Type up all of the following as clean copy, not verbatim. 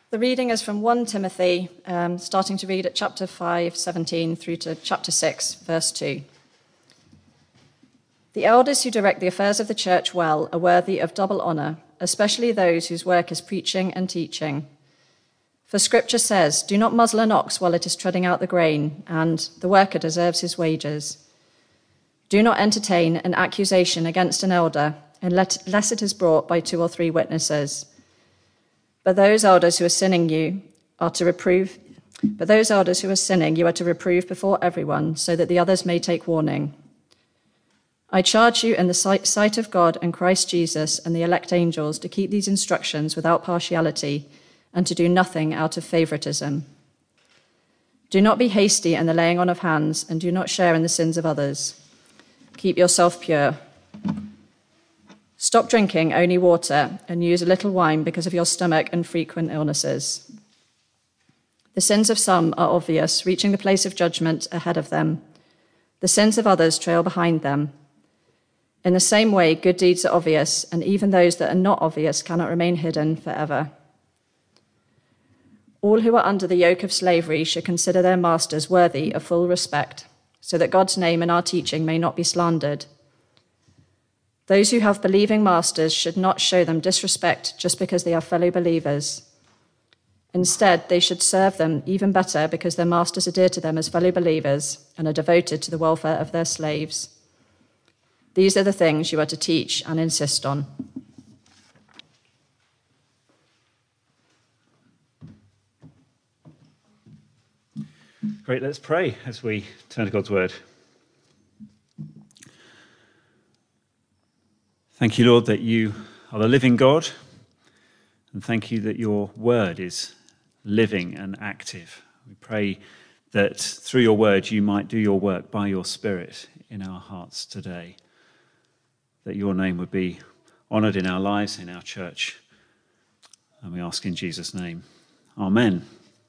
The reading is from 1 Timothy, starting to read at chapter 5, 17, through to chapter 6, verse 2. The elders who direct the affairs of the church well are worthy of double honor, especially those whose work is preaching and teaching. For Scripture says, "Do not muzzle an ox while it is treading out the grain," and "The worker deserves his wages." Do not entertain an accusation against an elder unless it is brought by 2 or 3 witnesses. But those elders who are sinning you are to reprove before everyone, so that the others may take warning. I charge you in the sight of God and Christ Jesus and the elect angels to keep these instructions without partiality and to do nothing out of favoritism. Do not be hasty in the laying on of hands, and do not share in the sins of others. Keep yourself pure. Stop drinking only water and use a little wine because of your stomach and frequent illnesses. The sins of some are obvious, reaching the place of judgment ahead of them. The sins of others trail behind them. In the same way, good deeds are obvious, and even those that are not obvious cannot remain hidden forever. All who are under the yoke of slavery should consider their masters worthy of full respect, so that God's name and our teaching may not be slandered. Those who have believing masters should not show them disrespect just because they are fellow believers. Instead, they should serve them even better because their masters adhere to them as fellow believers and are devoted to the welfare of their slaves. These are the things you are to teach and insist on. Great, let's pray as we turn to God's word. Thank you, Lord, that you are the living God, and thank you that your word is living and active. We pray that through your word you might do your work by your Spirit in our hearts today, that your name would be honoured in our lives, in our church, and we ask in Jesus' name. Amen.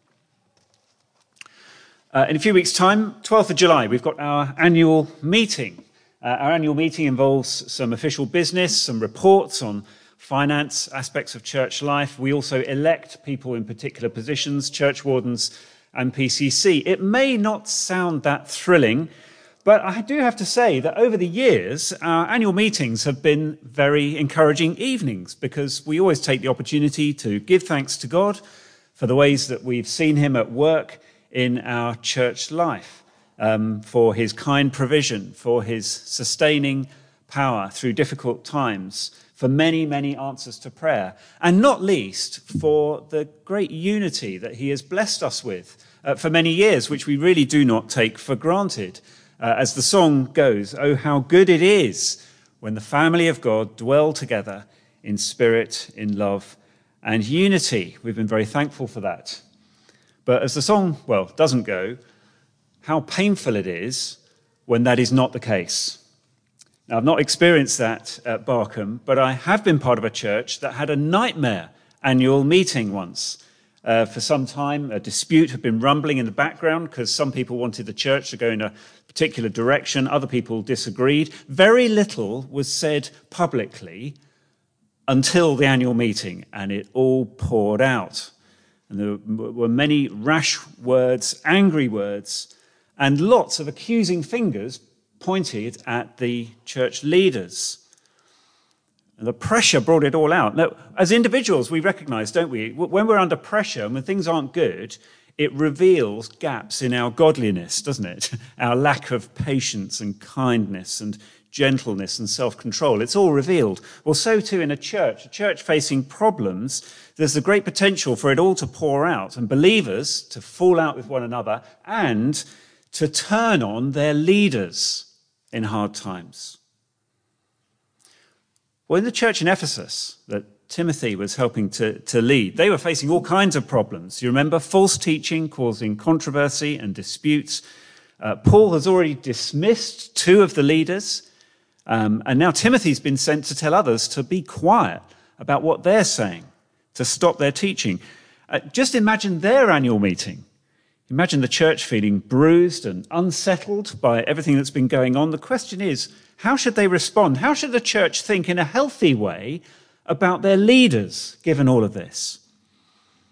In a few weeks' time, 12th of July, we've got our annual meeting. Our annual meeting involves some official business, some reports on finance, aspects of church life. We also elect people in particular positions, church wardens and PCC. It may not sound that thrilling, but I do have to say that over the years, our annual meetings have been very encouraging evenings because we always take the opportunity to give thanks to God for the ways that we've seen him at work in our church life. For his kind provision, for his sustaining power through difficult times, for many, many answers to prayer, and not least for the great unity that he has blessed us with for many years, which we really do not take for granted. As the song goes, "Oh, how good it is when the family of God dwell together in spirit, in love, and unity." We've been very thankful for that. But as the song, doesn't go, how painful it is when that is not the case. Now, I've not experienced that at Barkham, but I have been part of a church that had a nightmare annual meeting once. For some time, a dispute had been rumbling in the background because some people wanted the church to go in a particular direction, other people disagreed. Very little was said publicly until the annual meeting, and it all poured out. And there were many rash words, angry words, and lots of accusing fingers pointed at the church leaders. And the pressure brought it all out. Now, as individuals, we recognize, don't we, when we're under pressure and when things aren't good, it reveals gaps in our godliness, doesn't it? Our lack of patience and kindness and gentleness and self-control. It's all revealed. Well, so too in a church facing problems, there's the great potential for it all to pour out and believers to fall out with one another and to turn on their leaders in hard times. Well, in the church in Ephesus that Timothy was helping to lead, they were facing all kinds of problems. You remember false teaching causing controversy and disputes. Paul has already dismissed 2 of the leaders, and now Timothy's been sent to tell others to be quiet about what they're saying, to stop their teaching. Just imagine their annual meeting. Imagine the church feeling bruised and unsettled by everything that's been going on. The question is, how should they respond? How should the church think in a healthy way about their leaders, given all of this?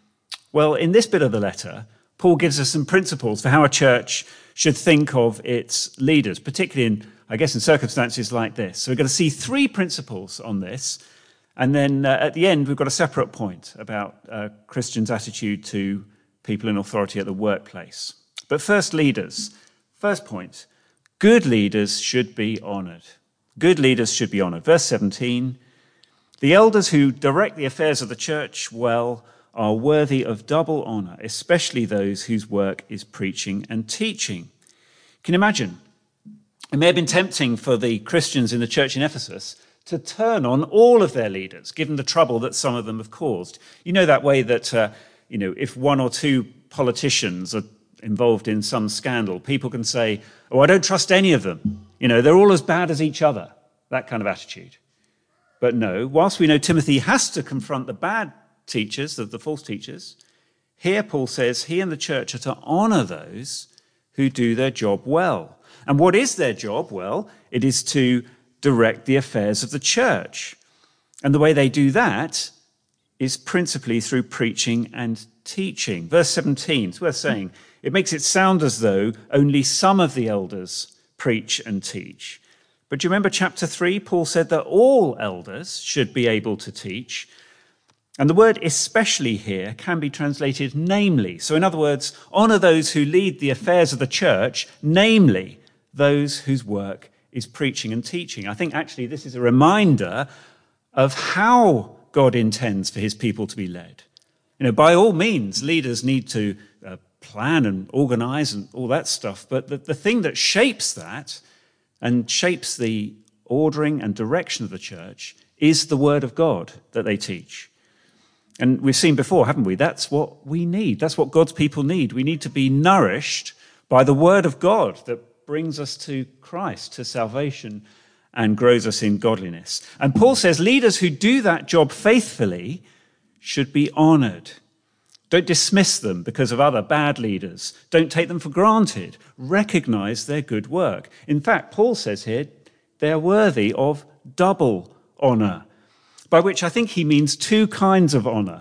Well, in this bit of the letter, Paul gives us some principles for how a church should think of its leaders, particularly in circumstances like this. So we're going to see 3 principles on this. And then at the end, we've got a separate point about Christians' attitude to people in authority at the workplace. But first, leaders. First point, good leaders should be honoured. Good leaders should be honoured. Verse 17, the elders who direct the affairs of the church well are worthy of double honour, especially those whose work is preaching and teaching. Can you imagine? It may have been tempting for the Christians in the church in Ephesus to turn on all of their leaders, given the trouble that some of them have caused. You know that way that, if 1 or 2 politicians are involved in some scandal, people can say, oh, I don't trust any of them. They're all as bad as each other. That kind of attitude. But no, whilst we know Timothy has to confront the bad teachers, the false teachers, here Paul says he and the church are to honour those who do their job well. And what is their job? Well, it is to direct the affairs of the church. And the way they do that is principally through preaching and teaching. Verse 17, it's worth saying, it makes it sound as though only some of the elders preach and teach. But do you remember chapter 3? Paul said that all elders should be able to teach. And the word especially here can be translated namely. So in other words, honour those who lead the affairs of the church, namely those whose work is preaching and teaching. I think actually this is a reminder of how God intends for his people to be led. By all means, leaders need to plan and organise and all that stuff. But the thing that shapes that and shapes the ordering and direction of the church is the word of God that they teach. And we've seen before, haven't we? That's what we need. That's what God's people need. We need to be nourished by the word of God that brings us to Christ, to salvation, and grows us in godliness. And Paul says leaders who do that job faithfully should be honoured. Don't dismiss them because of other bad leaders. Don't take them for granted. Recognise their good work. In fact, Paul says here, they're worthy of double honour, by which I think he means 2 kinds of honour,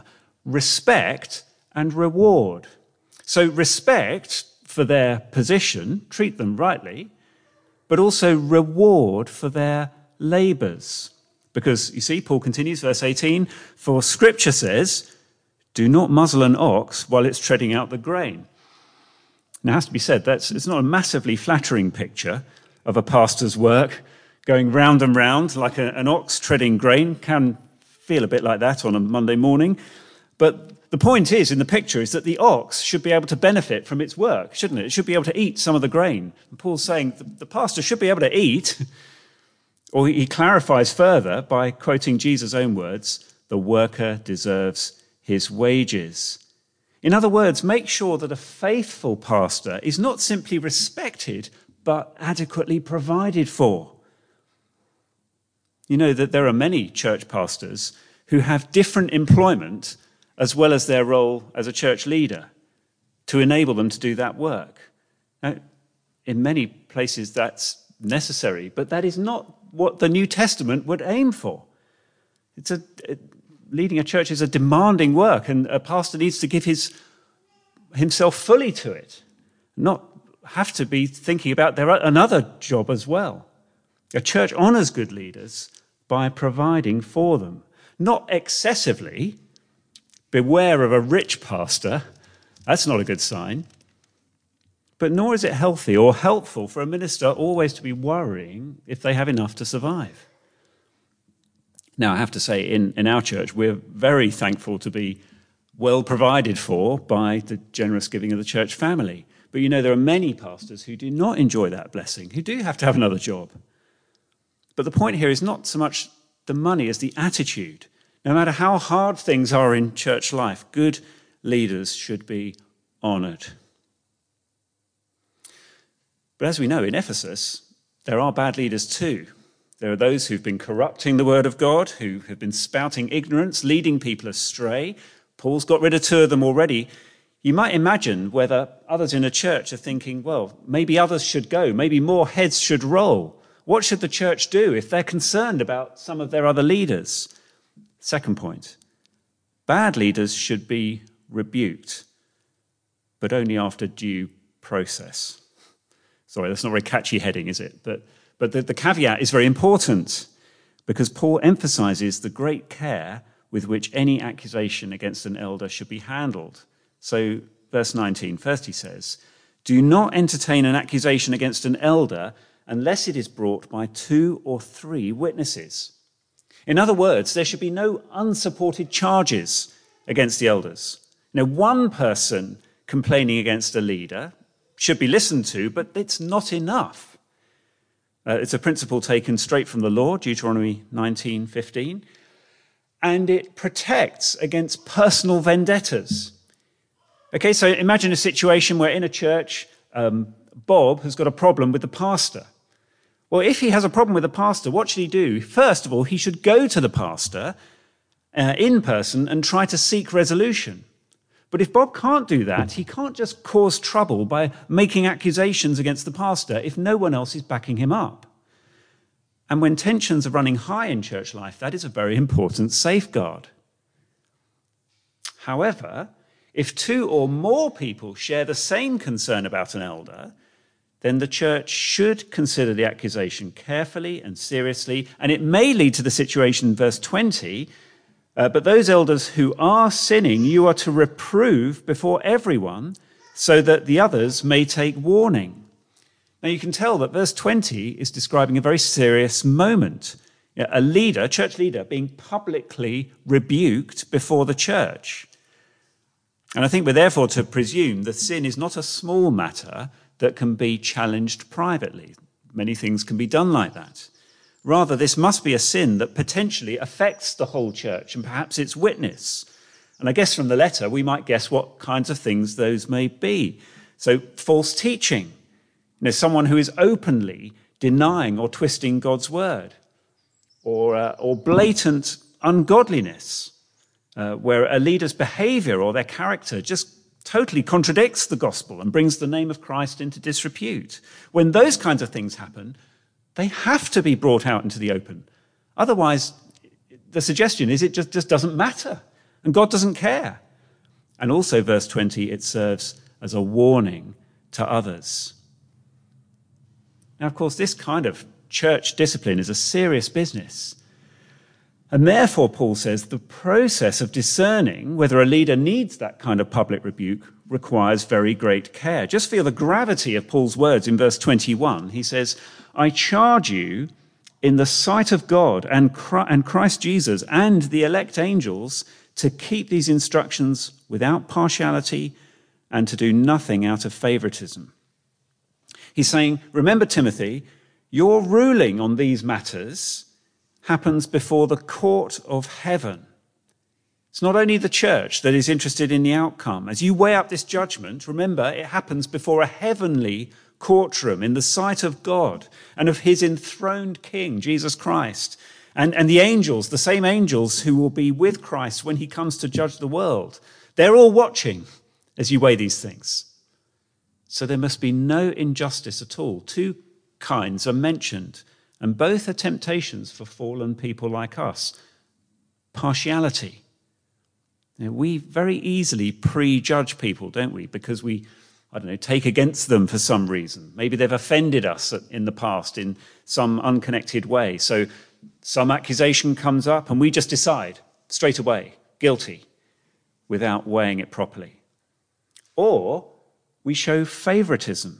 respect and reward. So respect for their position, treat them rightly, but also reward for their labours. Because, you see, Paul continues, verse 18, for Scripture says, do not muzzle an ox while it's treading out the grain. Now, it has to be said, it's not a massively flattering picture of a pastor's work going round and round like an ox treading grain. Can feel a bit like that on a Monday morning. But the point is, in the picture, is that the ox should be able to benefit from its work, shouldn't it? It should be able to eat some of the grain. And Paul's saying the pastor should be able to eat, or he clarifies further by quoting Jesus' own words, the worker deserves his wages. In other words, make sure that a faithful pastor is not simply respected, but adequately provided for. You know that there are many church pastors who have different employment as well as their role as a church leader to enable them to do that work. Now, in many places that's necessary, but that is not what the New Testament would aim for. Leading a church is a demanding work, and a pastor needs to give himself fully to it, not have to be thinking about another job as well. A church honours good leaders by providing for them, not excessively. Beware of a rich pastor. That's not a good sign. But nor is it healthy or helpful for a minister always to be worrying if they have enough to survive. Now, I have to say, in our church, we're very thankful to be well provided for by the generous giving of the church family. But there are many pastors who do not enjoy that blessing, who do have to have another job. But the point here is not so much the money as the attitude. No matter how hard things are in church life, good leaders should be honoured. But as we know, in Ephesus, there are bad leaders too. There are those who've been corrupting the word of God, who have been spouting ignorance, leading people astray. Paul's got rid of 2 of them already. You might imagine whether others in a church are thinking, well, maybe others should go, maybe more heads should roll. What should the church do if they're concerned about some of their other leaders? Second point, bad leaders should be rebuked, but only after due process. Sorry, that's not a very catchy heading, is it? But the caveat is very important because Paul emphasizes the great care with which any accusation against an elder should be handled. So, verse 19, first he says, "Do not entertain an accusation against an elder unless it is brought by 2 or 3 witnesses." In other words, there should be no unsupported charges against the elders. One person complaining against a leader should be listened to, but it's not enough. It's a principle taken straight from the law, Deuteronomy 19:15, and it protects against personal vendettas. Okay, so imagine a situation where in a church, Bob has got a problem with the pastor. Well, if he has a problem with the pastor, what should he do? First of all, he should go to the pastor in person and try to seek resolution. But if Bob can't do that, he can't just cause trouble by making accusations against the pastor if no one else is backing him up. And when tensions are running high in church life, that is a very important safeguard. However, if 2 or more people share the same concern about an elder, then the church should consider the accusation carefully and seriously, and it may lead to the situation in verse 20, but those elders who are sinning, you are to reprove before everyone so that the others may take warning. Now you can tell that verse 20 is describing a very serious moment. A leader, church leader, being publicly rebuked before the church. And I think we're therefore to presume that sin is not a small matter that can be challenged privately. Many things can be done like that. Rather, this must be a sin that potentially affects the whole church and perhaps its witness. And I guess from the letter, we might guess what kinds of things those may be. So, false teaching. Someone who is openly denying or twisting God's word. Or blatant ungodliness, where a leader's behavior or their character just totally contradicts the gospel and brings the name of Christ into disrepute. When those kinds of things happen, they have to be brought out into the open. Otherwise, the suggestion is it just doesn't matter, and God doesn't care. And also, verse 20, it serves as a warning to others. Now, of course, this kind of church discipline is a serious business. And therefore, Paul says, the process of discerning whether a leader needs that kind of public rebuke requires very great care. Just feel the gravity of Paul's words in verse 21. He says, "I charge you in the sight of God and Christ Jesus and the elect angels to keep these instructions without partiality and to do nothing out of favoritism." He's saying, remember, Timothy, your ruling on these matters happens before the court of heaven. It's not only the church that is interested in the outcome. As you weigh up this judgment, remember, it happens before a heavenly courtroom in the sight of God and of his enthroned King, Jesus Christ, and the angels, the same angels who will be with Christ when he comes to judge the world. They're all watching as you weigh these things. So there must be no injustice at all. 2 kinds are mentioned, and both are temptations for fallen people like us. Partiality. We very easily prejudge people, don't we? Because we, take against them for some reason. Maybe they've offended us in the past in some unconnected way. So some accusation comes up and we just decide straight away, guilty, without weighing it properly. Or we show favoritism.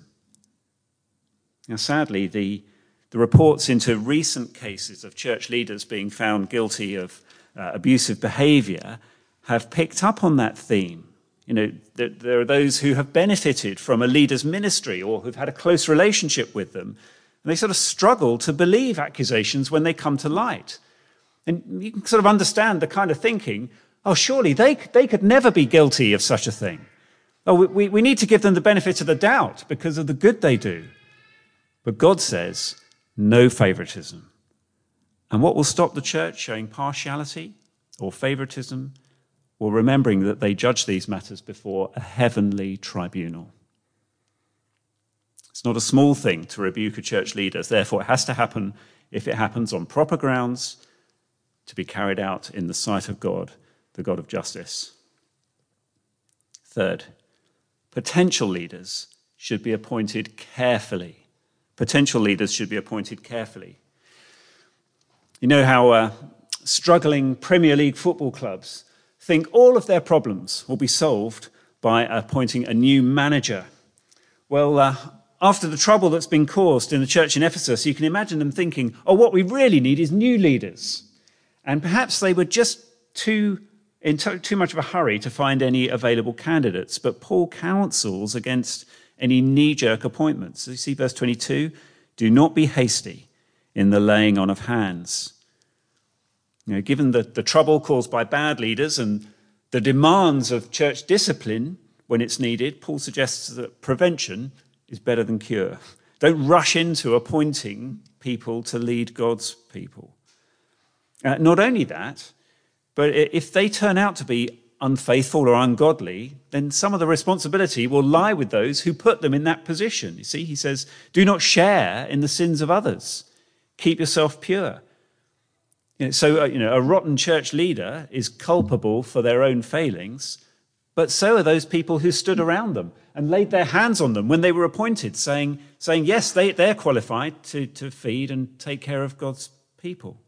Now, sadly, the reports into recent cases of church leaders being found guilty of abusive behavior have picked up on that theme. There are those who have benefited from a leader's ministry or who've had a close relationship with them, and they sort of struggle to believe accusations when they come to light. And you can sort of understand the kind of thinking, surely they could never be guilty of such a thing. We need to give them the benefit of the doubt because of the good they do. But God says, no favoritism. And what will stop the church showing partiality or favoritism or remembering that they judge these matters before a heavenly tribunal? It's not a small thing to rebuke a church leader. Therefore, it has to happen, if it happens on proper grounds, to be carried out in the sight of God, the God of justice. Third, potential leaders should be appointed carefully. Potential leaders should be appointed carefully. You know how struggling Premier League football clubs think all of their problems will be solved by appointing a new manager. Well, after the trouble that's been caused in the church in Ephesus, you can imagine them thinking, oh, what we really need is new leaders. And perhaps they were just in too much of a hurry to find any available candidates. But Paul counsels against any knee-jerk appointments. So you see verse 22, do not be hasty in the laying on of hands. You know, given the trouble caused by bad leaders and the demands of church discipline when it's needed, Paul suggests that prevention is better than cure. Don't rush into appointing people to lead God's people. Not only that, but if they turn out to be unfaithful or ungodly, then some of the responsibility will lie with those who put them in that position. You see, he says, do not share in the sins of others. Keep yourself pure. A rotten church leader is culpable for their own failings, but so are those people who stood around them and laid their hands on them when they were appointed, saying yes, they're qualified to feed and take care of God's people.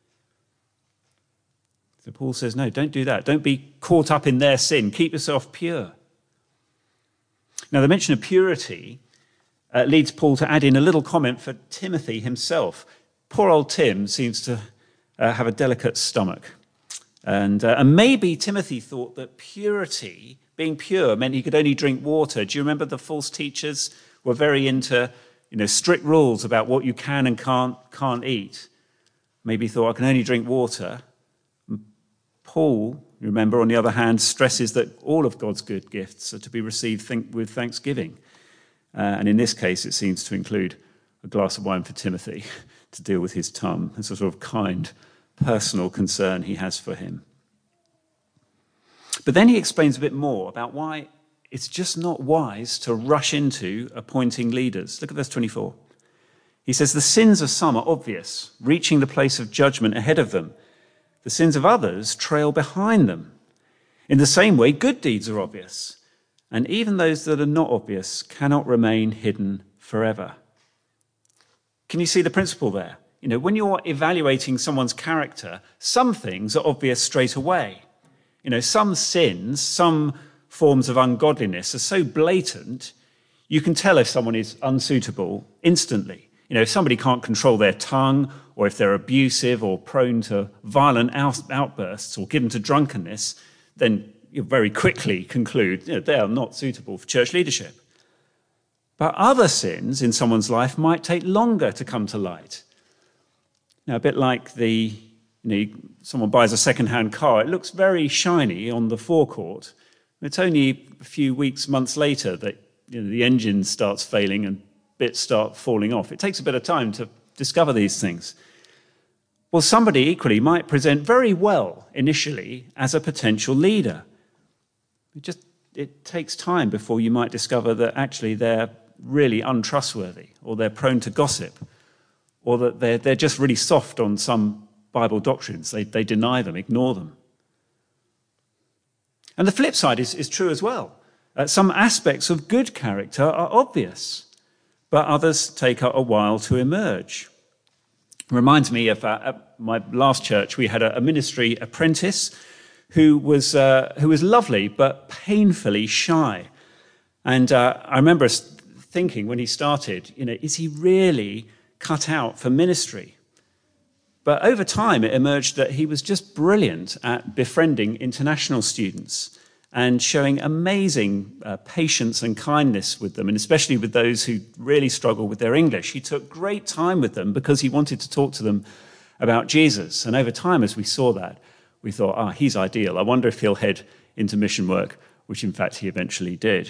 So Paul says, no, don't do that. Don't be caught up in their sin. Keep yourself pure. Now, the mention of purity leads Paul to add in a little comment for Timothy himself. Poor old Tim seems to have a delicate stomach. And maybe Timothy thought that purity, being pure, meant he could only drink water. Do you remember the false teachers were very into strict rules about what you can and can't eat? Maybe he thought, I can only drink water. Paul, remember, on the other hand, stresses that all of God's good gifts are to be received with thanksgiving. And in this case, it seems to include a glass of wine for Timothy to deal with his tongue. It's a sort of kind, personal concern he has for him. But then he explains a bit more about why it's just not wise to rush into appointing leaders. Look at verse 24. He says, the sins of some are obvious, reaching the place of judgment ahead of them. The sins of others trail behind them. In the same way, good deeds are obvious, and even those that are not obvious cannot remain hidden forever. Can you see the principle there? When you're evaluating someone's character, some things are obvious straight away. Some sins, some forms of ungodliness are so blatant, you can tell if someone is unsuitable instantly. If somebody can't control their tongue, or if they're abusive or prone to violent outbursts or given to drunkenness, then you very quickly conclude they are not suitable for church leadership. But other sins in someone's life might take longer to come to light. Now, a bit like someone buys a second-hand car, it looks very shiny on the forecourt. It's only a few weeks, months later that the engine starts failing and bits start falling off. It takes a bit of time to discover these things. Well, somebody equally might present very well initially as a potential leader. It takes time before you might discover that actually they're really untrustworthy, or they're prone to gossip, or that they're just really soft on some Bible doctrines. They deny them, ignore them. And the flip side is true as well. Some aspects of good character are obvious, but others take a while to emerge. It reminds me of at my last church, we had a ministry apprentice who was lovely but painfully shy. And I remember thinking when he started, is he really cut out for ministry? But over time, it emerged that he was just brilliant at befriending international students and showing amazing patience and kindness with them, and especially with those who really struggle with their English. He took great time with them because he wanted to talk to them about Jesus. And over time, as we saw that, we thought, he's ideal. I wonder if he'll head into mission work, which in fact he eventually did.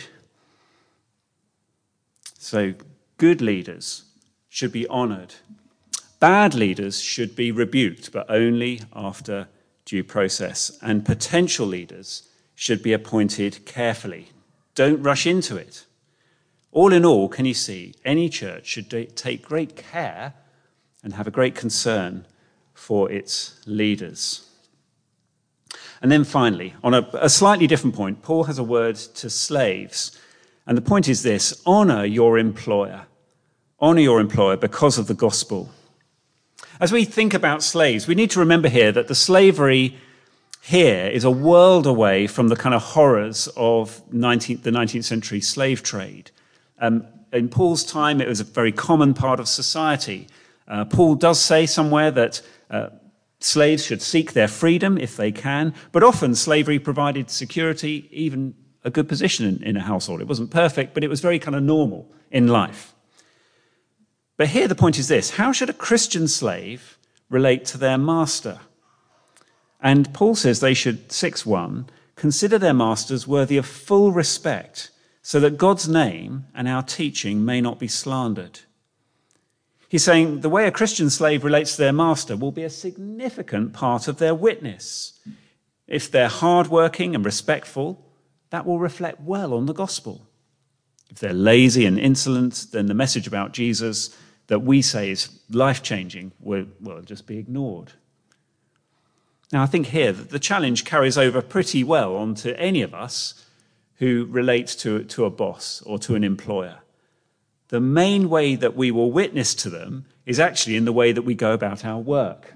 So good leaders should be honoured. Bad leaders should be rebuked, but only after due process. And potential leaders should be appointed carefully. Don't rush into it. All in all, can you see, any church should take great care and have a great concern for its leaders. And then finally, on a slightly different point, Paul has a word to slaves. And the point is this: honour your employer. Honour your employer because of the gospel. As we think about slaves, we need to remember here that the slavery here is a world away from the kind of horrors of the 19th century slave trade. In Paul's time, it was a very common part of society. Paul does say somewhere that slaves should seek their freedom if they can, but often slavery provided security, even a good position in a household. It wasn't perfect, but it was very kind of normal in life. But here the point is this: how should a Christian slave relate to their master? And Paul says they should, 6:1, consider their masters worthy of full respect, so that God's name and our teaching may not be slandered. He's saying the way a Christian slave relates to their master will be a significant part of their witness. If they're hardworking and respectful, that will reflect well on the gospel. If they're lazy and insolent, then the message about Jesus that we say is life-changing will just be ignored. Now, I think here that the challenge carries over pretty well onto any of us who relate to a boss or to an employer. The main way that we will witness to them is actually in the way that we go about our work.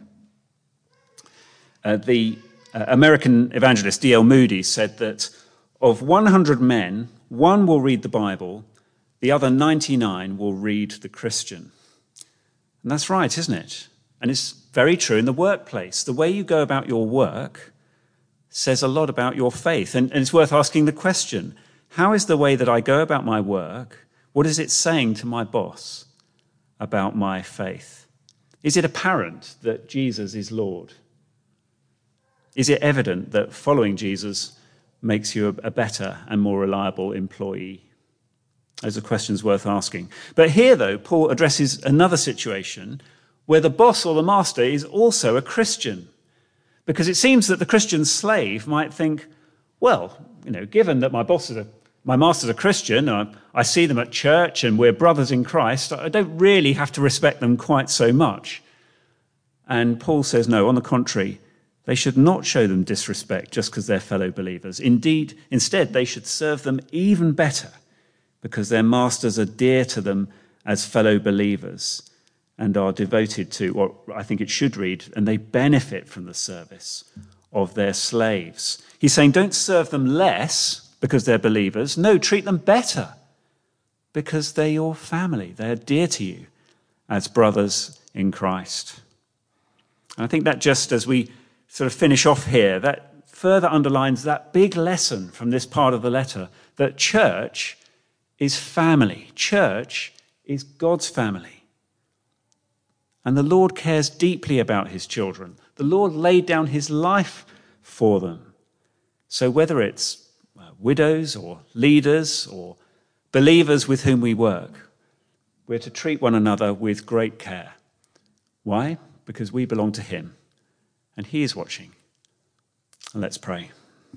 The American evangelist D.L. Moody said that of 100 men, one will read the Bible, the other 99 will read the Christian. And that's right, isn't it? And it's very true in the workplace. The way you go about your work says a lot about your faith. And it's worth asking the question, how is the way that I go about my work, what is it saying to my boss about my faith? Is it apparent that Jesus is Lord? Is it evident that following Jesus makes you a better and more reliable employee? Those are questions worth asking. But here, though, Paul addresses another situation where the boss or the master is also a Christian. Because it seems that the Christian slave might think, well, given that my master's a Christian, I see them at church and we're brothers in Christ, I don't really have to respect them quite so much. And Paul says, no, on the contrary, they should not show them disrespect just because they're fellow believers. Instead, they should serve them even better because their masters are dear to them as fellow believers and are devoted to, or I think it should read, and they benefit from the service of their slaves. He's saying don't serve them less because they're believers. No, treat them better because they're your family. They are dear to you as brothers in Christ. And I think that just as we sort of finish off here, that further underlines that big lesson from this part of the letter, that church is family. Church is God's family. And the Lord cares deeply about his children. The Lord laid down his life for them. So whether it's widows or leaders or believers with whom we work, we're to treat one another with great care. Why? Because we belong to him and he is watching. And let's pray.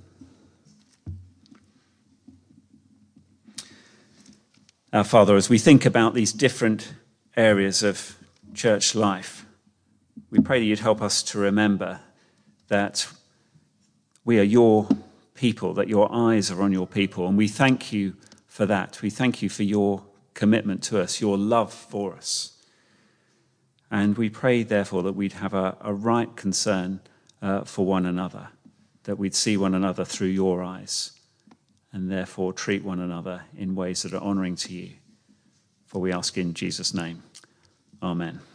Our Father, as we think about these different areas of church life, we pray that you'd help us to remember that we are your people, that your eyes are on your people, and we thank you for that. We thank you for your commitment to us, your love for us. And we pray, therefore, that we'd have a right concern for one another, that we'd see one another through your eyes, and therefore treat one another in ways that are honouring to you. For we ask in Jesus' name. Amen.